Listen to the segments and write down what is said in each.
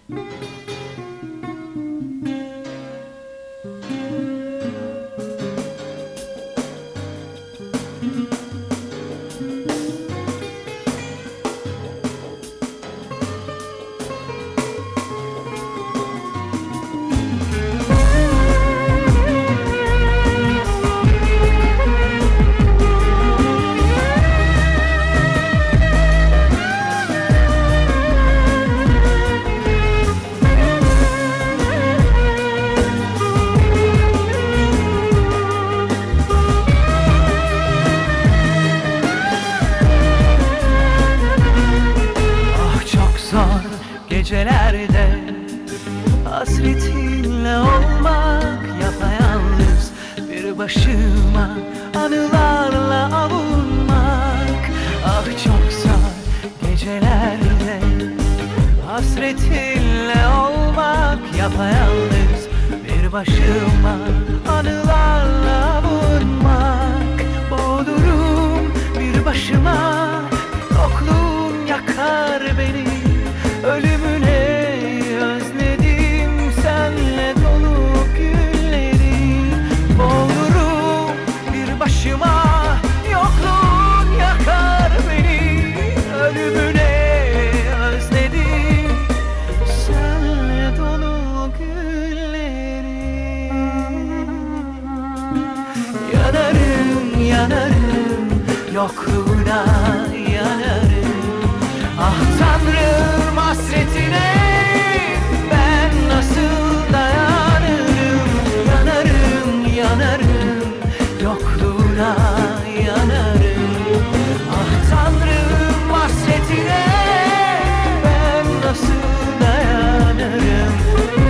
Gecelerde hasretinle olmak, yapayalnız bir başıma anılarla avunmak. Ah çok zor gecelerde hasretinle olmak, yapayalnız bir başıma anılarla avunmak. Boğulurum bir başıma, yokluğun yakar beni. Ölümüne özledim senle dolu günleri. Boğulurum bir başıma, yokluğun yakar beni. Ölümüne özledim senle dolu günleri. Yanarım, yanarım, yokluğuna yanarım. Ah Tanrım, hasretine ben nasıl dayanırım? Yanarım, yanarım, yokluğuna yanarım. Ah Tanrım, hasretine ben nasıl dayanırım?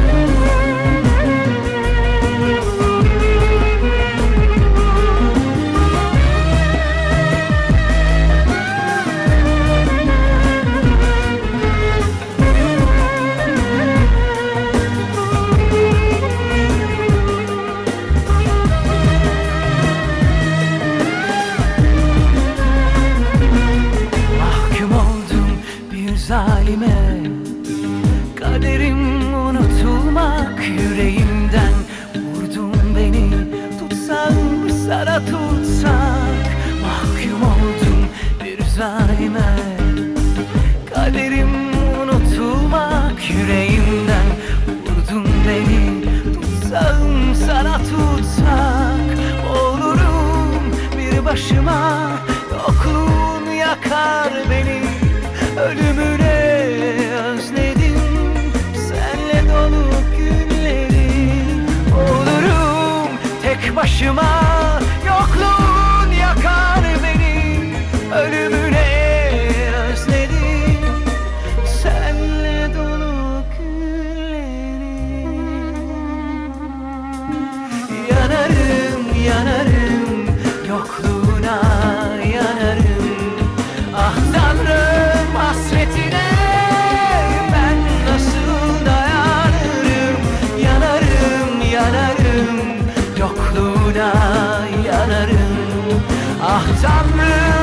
Zalime kaderim unutulmak, yüreğimden vurdun beni. Tutsam sana tutsak, mahkum oldum bir zalime. Kaderim unutulmak, yüreğimden vurdun beni. Tutsam sana tutsak, olurum bir başıma, yokluğun yakar beni. Ölümüne özledim senle dolu günleri. Olurum tek başıma, yokluğun yakar beni. Ölümüne özledim senle dolu günleri. Yanarım, yanarım, yokluğuna yanarım. Ah Tanrım, hasretine ben nasıl dayanırım? Yanarım, yanarım, yokluğuna yanarım. Ah Tanrım,